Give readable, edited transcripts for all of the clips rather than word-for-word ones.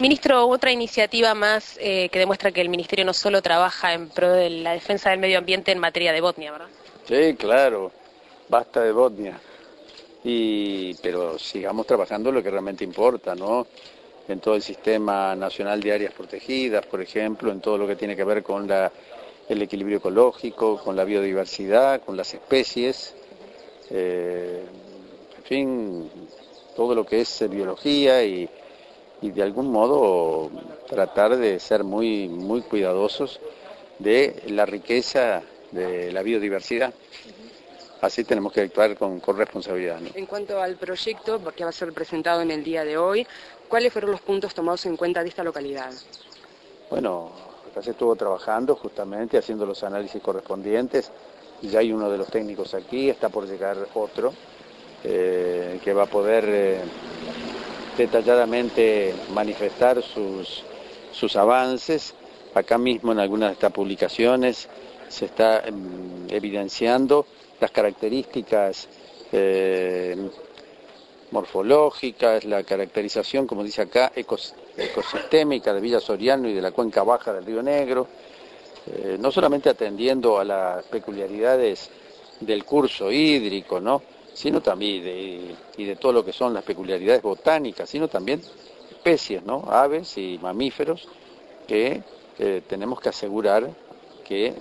Ministro, otra iniciativa más que demuestra que el Ministerio no solo trabaja en pro de la defensa del medio ambiente en materia de Botnia, ¿verdad? Sí, claro, basta de Botnia. Pero sigamos trabajando lo que realmente importa, ¿no? En todo el sistema nacional de áreas protegidas, por ejemplo, en todo lo que tiene que ver con el equilibrio ecológico, con la biodiversidad, con las especies, en fin, todo lo que es biología y de algún modo tratar de ser muy, muy cuidadosos de la riqueza de la biodiversidad. Así tenemos que actuar con responsabilidad, ¿no? En cuanto al proyecto, que va a ser presentado en el día de hoy, ¿cuáles fueron los puntos tomados en cuenta de esta localidad? Bueno, acá se estuvo trabajando justamente, haciendo los análisis correspondientes. Ya hay uno de los técnicos aquí, está por llegar otro, que va a poder detalladamente manifestar sus avances. Acá mismo en algunas de estas publicaciones se está evidenciando las características morfológicas, la caracterización, como dice acá, ecosistémica de Villa Soriano y de la cuenca baja del Río Negro, no solamente atendiendo a las peculiaridades del curso hídrico, ¿no?, sino también de todo lo que son las peculiaridades botánicas, sino también especies, ¿no?, aves y mamíferos que tenemos que asegurar que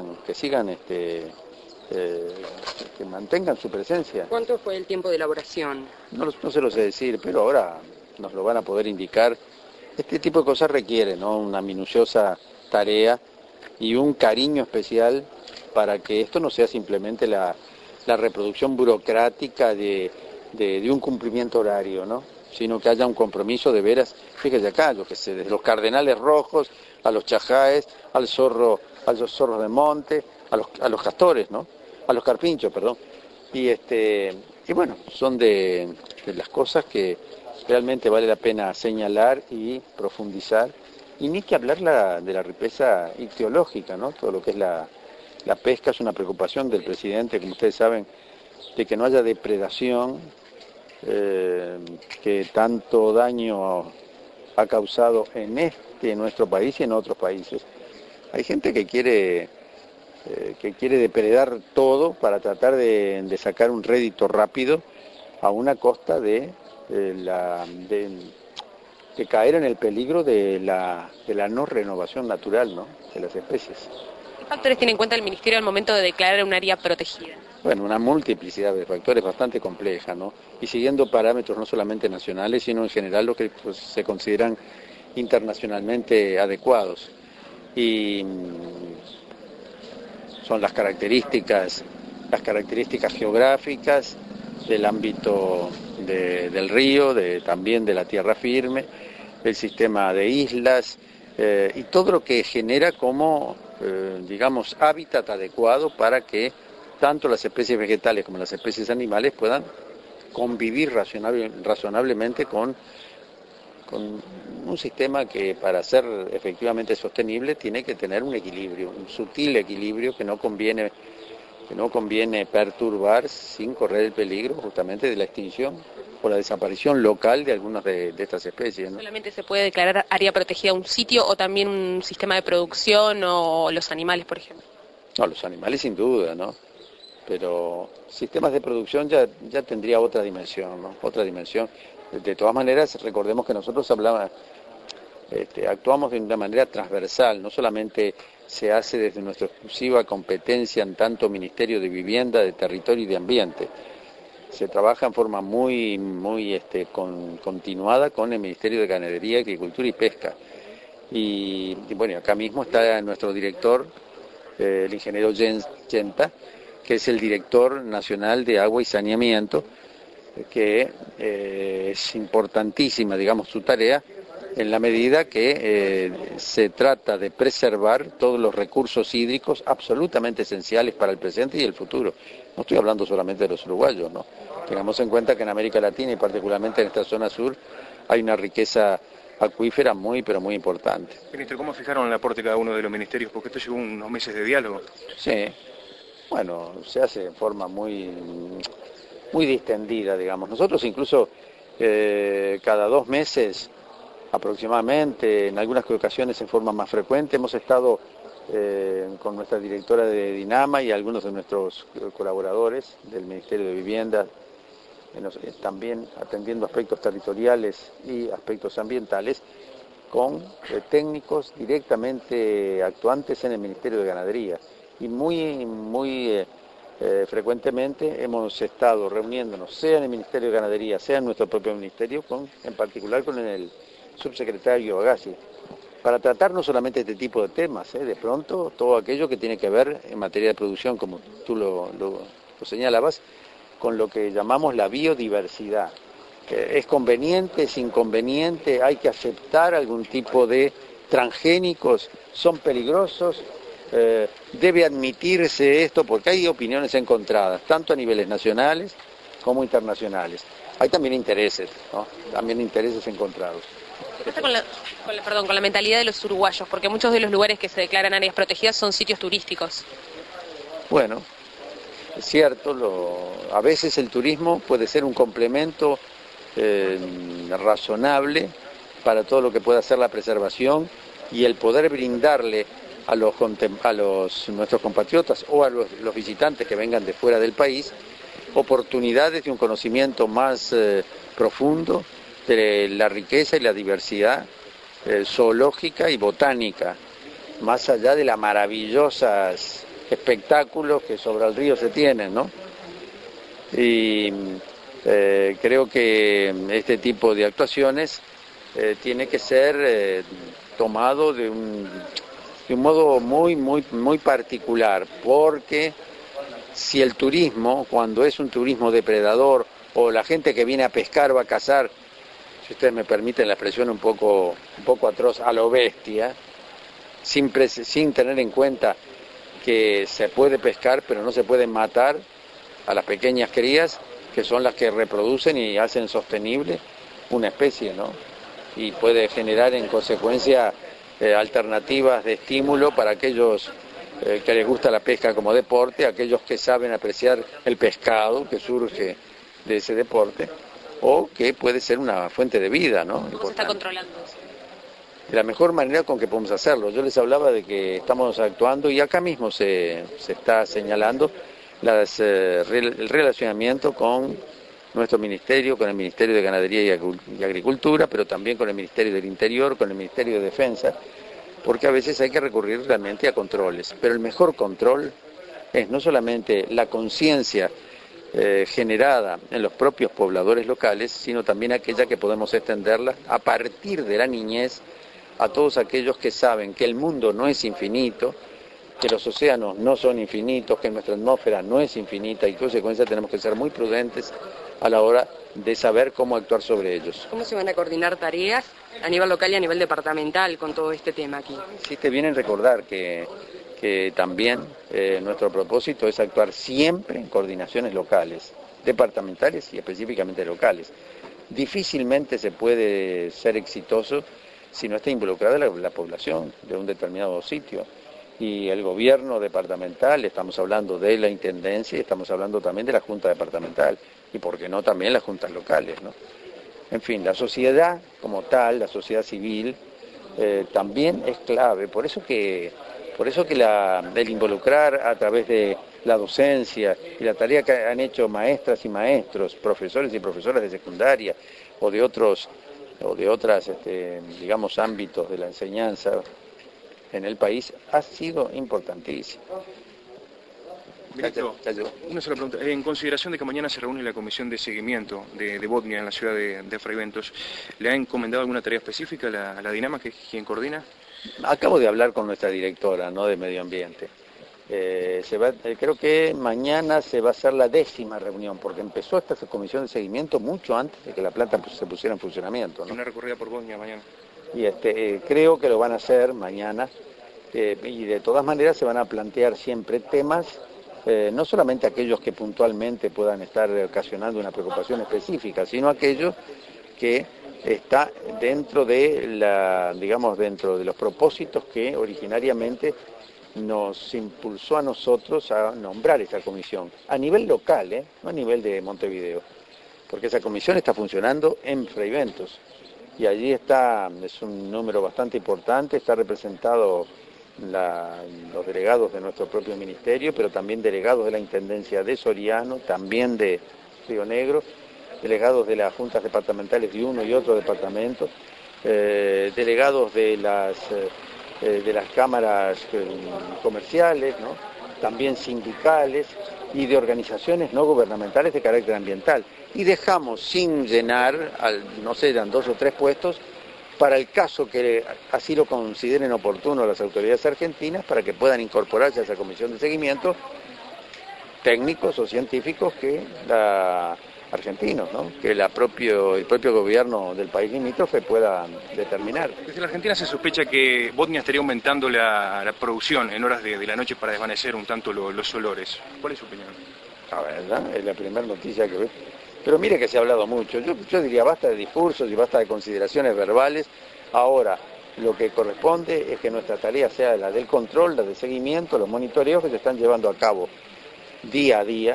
mantengan su presencia. ¿Cuánto fue el tiempo de elaboración? No se lo sé decir, pero ahora nos lo van a poder indicar. Este tipo de cosas requiere, ¿no?, una minuciosa tarea y un cariño especial para que esto no sea simplemente la reproducción burocrática de un cumplimiento horario, ¿no?, sino que haya un compromiso de veras. Fíjese acá, desde los cardenales rojos, a los chajáes, a los zorros de monte, a los castores, ¿no?, a los carpinchos, perdón. Y bueno, son de las cosas que realmente vale la pena señalar y profundizar. Y ni que hablar de la riqueza ictiológica, ¿no? Todo lo que es la pesca es una preocupación del presidente, como ustedes saben, de que no haya depredación, que tanto daño ha causado en nuestro país y en otros países. Hay gente que quiere depredar todo para tratar de sacar un rédito rápido a una costa de caer en el peligro de la no renovación natural, ¿no?, de las especies. ¿Qué factores tiene en cuenta el Ministerio al momento de declarar un área protegida? Bueno, una multiplicidad de factores bastante compleja, ¿no?, y siguiendo parámetros no solamente nacionales, sino en general lo que se consideran internacionalmente adecuados. Y son las características geográficas del ámbito del río, también de la tierra firme, el sistema de islas y todo lo que genera como, digamos, hábitat adecuado para que tanto las especies vegetales como las especies animales puedan convivir razonablemente con un sistema que, para ser efectivamente sostenible, tiene que tener un equilibrio, un sutil equilibrio que no conviene perturbar sin correr el peligro justamente de la extinción o la desaparición local de algunas de estas especies, ¿no? ¿Solamente se puede declarar área protegida un sitio o también un sistema de producción o los animales, por ejemplo? No, los animales sin duda, ¿no? Pero sistemas de producción ya tendría otra dimensión, ¿no? Otra dimensión. De todas maneras, recordemos que nosotros actuamos de una manera transversal, no solamente se hace desde nuestra exclusiva competencia en tanto Ministerio de Vivienda, de Territorio y de Ambiente. Se trabaja en forma muy, muy continuada con el Ministerio de Ganadería, Agricultura y Pesca. Y bueno, acá mismo está nuestro director, el ingeniero Jens Genta, que es el director nacional de agua y saneamiento, que es importantísima, digamos, su tarea, en la medida que se trata de preservar todos los recursos hídricos absolutamente esenciales para el presente y el futuro. No estoy hablando solamente de los uruguayos, ¿no? Tengamos en cuenta que en América Latina y particularmente en esta zona sur hay una riqueza acuífera muy, pero muy importante. Ministro, ¿cómo fijaron el aporte de cada uno de los ministerios? Porque esto llevó unos meses de diálogo. Sí, bueno, se hace de forma muy, muy distendida, digamos. Nosotros incluso cada 2 meses aproximadamente, en algunas ocasiones en forma más frecuente. Hemos estado con nuestra directora de Dinama y algunos de nuestros colaboradores del Ministerio de Vivienda, también atendiendo aspectos territoriales y aspectos ambientales, con técnicos directamente actuantes en el Ministerio de Ganadería. Y muy frecuentemente hemos estado reuniéndonos, sea en el Ministerio de Ganadería, sea en nuestro propio ministerio, en particular con el subsecretario Agassi, para tratar no solamente este tipo de temas, de pronto todo aquello que tiene que ver en materia de producción, como tú lo señalabas, con lo que llamamos la biodiversidad. ¿Es conveniente, es inconveniente? ¿Hay que aceptar algún tipo de transgénicos? ¿Son peligrosos? ¿Debe admitirse esto? Porque hay opiniones encontradas, tanto a niveles nacionales como internacionales. Hay también intereses, ¿no? También intereses encontrados. ¿Qué pasa con la mentalidad de los uruguayos? Porque muchos de los lugares que se declaran áreas protegidas son sitios turísticos. Bueno, es cierto, a veces el turismo puede ser un complemento razonable para todo lo que pueda ser la preservación y el poder brindarle a nuestros compatriotas o a los visitantes que vengan de fuera del país oportunidades de un conocimiento más profundo de la riqueza y la diversidad zoológica y botánica, más allá de las maravillosas espectáculos que sobre el río se tienen, ¿no? Y creo que este tipo de actuaciones tiene que ser tomado de un modo muy particular, porque si el turismo, cuando es un turismo depredador, o la gente que viene a pescar va a cazar, si ustedes me permiten la expresión un poco atroz, a lo bestia, sin tener en cuenta que se puede pescar, pero no se pueden matar a las pequeñas crías, que son las que reproducen y hacen sostenible una especie, ¿no? Y puede generar en consecuencia alternativas de estímulo para aquellos que les gusta la pesca como deporte, aquellos que saben apreciar el pescado que surge de ese deporte, o que puede ser una fuente de vida, ¿no? ¿Cómo se está controlando eso? De la mejor manera con que podemos hacerlo. Yo les hablaba de que estamos actuando y acá mismo se está señalando el relacionamiento con nuestro ministerio, con el Ministerio de Ganadería y Agricultura, pero también con el Ministerio del Interior, con el Ministerio de Defensa, porque a veces hay que recurrir realmente a controles. Pero el mejor control es no solamente la conciencia generada en los propios pobladores locales, sino también aquella que podemos extenderla a partir de la niñez a todos aquellos que saben que el mundo no es infinito, que los océanos no son infinitos, que nuestra atmósfera no es infinita y en consecuencia tenemos que ser muy prudentes a la hora de saber cómo actuar sobre ellos. ¿Cómo se van a coordinar tareas a nivel local y a nivel departamental con todo este tema aquí? Sí, te vienen a recordar que también nuestro propósito es actuar siempre en coordinaciones locales, departamentales y específicamente locales. Difícilmente se puede ser exitoso si no está involucrada la población de un determinado sitio. Y el gobierno departamental, estamos hablando de la intendencia y estamos hablando también de la junta departamental y por qué no también las juntas locales, ¿no? En fin, la sociedad como tal, la sociedad civil, también es clave. Por eso que el involucrar a través de la docencia y la tarea que han hecho maestras y maestros, profesores y profesoras de secundaria o de otras, digamos, ámbitos de la enseñanza en el país ha sido importantísimo. Ministro, una sola pregunta. En consideración de que mañana se reúne la comisión de seguimiento de Botnia en la ciudad de Fraiventos, ¿le ha encomendado alguna tarea específica a la Dinama, que es quien coordina? Acabo de hablar con nuestra directora, ¿no?, de Medio Ambiente. Creo que mañana se va a hacer la 10ª reunión, porque empezó esta comisión de seguimiento mucho antes de que la planta se pusiera en funcionamiento, ¿no? Una recorrida por Botnia mañana. Y creo que lo van a hacer mañana, y de todas maneras se van a plantear siempre temas, no solamente aquellos que puntualmente puedan estar ocasionando una preocupación específica, sino aquellos que está dentro dentro de los propósitos que originariamente nos impulsó a nosotros a nombrar esta comisión, a nivel local, no a nivel de Montevideo, porque esa comisión está funcionando en Fraiventos, y allí es un número bastante importante, está representado los delegados de nuestro propio ministerio, pero también delegados de la Intendencia de Soriano, también de Río Negro, delegados de las juntas departamentales de uno y otro departamento, delegados de las cámaras comerciales, ¿no? También sindicales y de organizaciones no gubernamentales de carácter ambiental. Y dejamos sin llenar, no sé, eran 2 o 3 puestos, para el caso que así lo consideren oportuno las autoridades argentinas, para que puedan incorporarse a esa comisión de seguimiento técnicos o científicos argentinos, ¿no? Que el propio gobierno del país limítrofe pueda determinar. Desde la Argentina se sospecha que Botnia estaría aumentando la producción en horas de la noche para desvanecer un tanto los olores. ¿Cuál es su opinión? La verdad, es la primera noticia que veo. Pero mire que se ha hablado mucho. Yo diría basta de discursos y basta de consideraciones verbales. Ahora, lo que corresponde es que nuestra tarea sea la del control, la del seguimiento, los monitoreos que se están llevando a cabo día a día.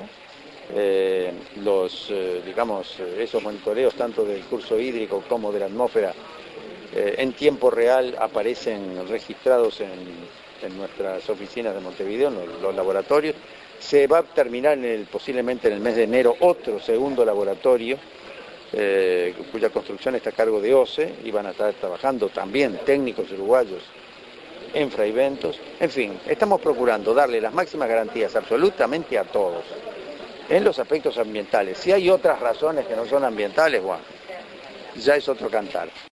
Esos monitoreos tanto del curso hídrico como de la atmósfera en tiempo real aparecen registrados en nuestras oficinas de Montevideo, en los laboratorios. Se va a terminar posiblemente en el mes de enero otro segundo laboratorio cuya construcción está a cargo de OCE y van a estar trabajando también técnicos uruguayos en Fraiventos. En fin, estamos procurando darle las máximas garantías absolutamente a todos en los aspectos ambientales. Si hay otras razones que no son ambientales, bueno, ya es otro cantar.